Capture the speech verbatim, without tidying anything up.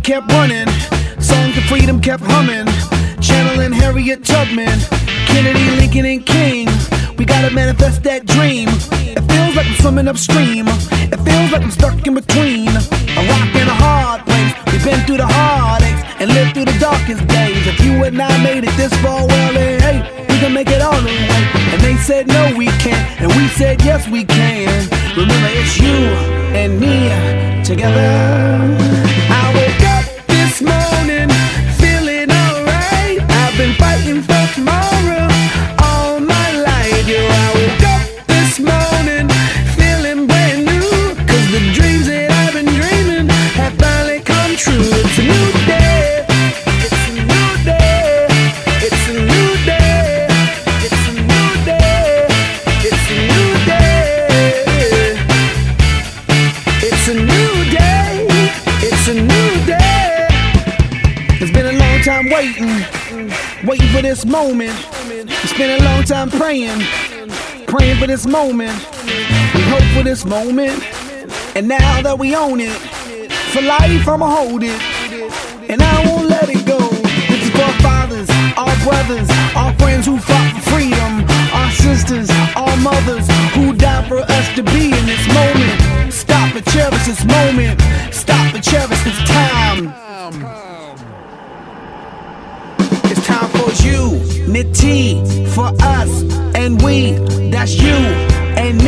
kept running. Songs of freedom kept humming. Channeling Harriet Tubman, Kennedy, Lincoln, and King. We gotta manifest that dream. It feels like I'm swimming upstream. It feels like I'm stuck in between a rock and a hard place. We've been through the heartaches and lived through the darkest days. If you and I made it this far, well then hey, we can make it all the way. And they said no we can't, and we said yes we can. Remember it's you and me together. I woke up this morning feeling alright. I've been fighting for tomorrow all my life. Yo, I woke up this morning feeling brand new, cause the dreams that I've been dreaming have finally come true. It's a new day. It's a new day. It's a new day. It's a new day. It's a new day. It's a new day. It's a new day. It's been a long time waiting, waiting for this moment. It's been a long time praying, praying for this moment. We hope for this moment, and now that we own it, for life I'ma hold it, and I won't let it go. This is for our fathers, our brothers, our friends who fought for freedom, our sisters, our mothers who died for us to be in this moment. Stop and cherish this moment. Stop and cherish this time. It's time for unity, for us and we. That's you and me.